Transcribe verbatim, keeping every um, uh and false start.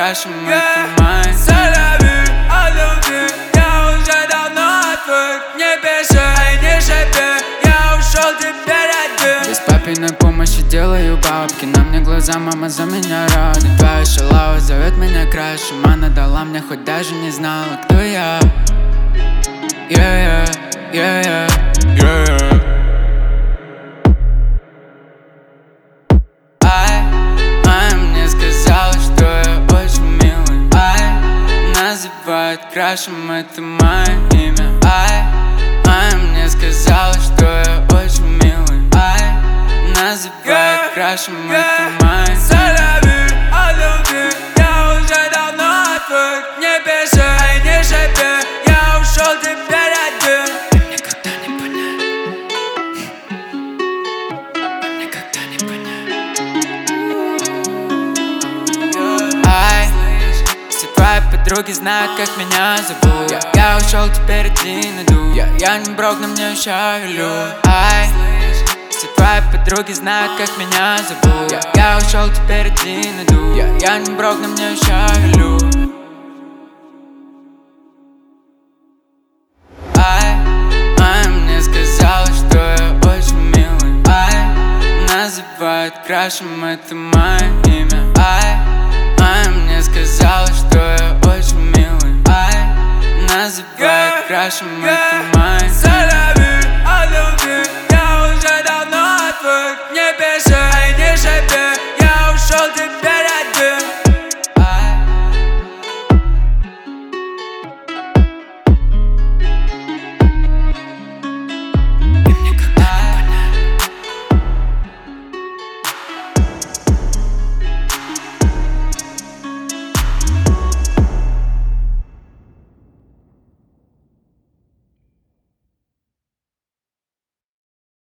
крашем, это май. Саляви о любви, я уже давно отвык. Не пиши, не шипи, я ушел теперь один. Без папиной помощи делаю бабки, на мне глаза, мама за меня рада. Твоя шалава зовет меня краше, мана дала мне, хоть даже не знала, кто я. Yeah, yeah, yeah, yeah, yeah. Ай, ай, мне сказала, что я очень милый. Ай, называют крашем, это мое имя. Ай, ай, мне сказала, что я очень милый. Ай, называют крашем, это мое имя. Саляви о любви, я уже давно отвык. Не пиши, не шипи, я ушел теперь один. Мне никогда не понять. Мне никогда не понять. Ай, все твои подруги знают, как меня зовут. Я, я ушел теперь один иду. Я, я не брок, но мне еще велю. Ай, все твои подруги знают, как меня зовут. Я, я ушел теперь один иду. Я, я не брок, но мне еще велю. Ай, ай, мне сказала, что я очень милый. Ай, называют крашем, это мое имя. Ай, ай, мне сказала, что я очень милый. Ай, называют крашем, это мое имя.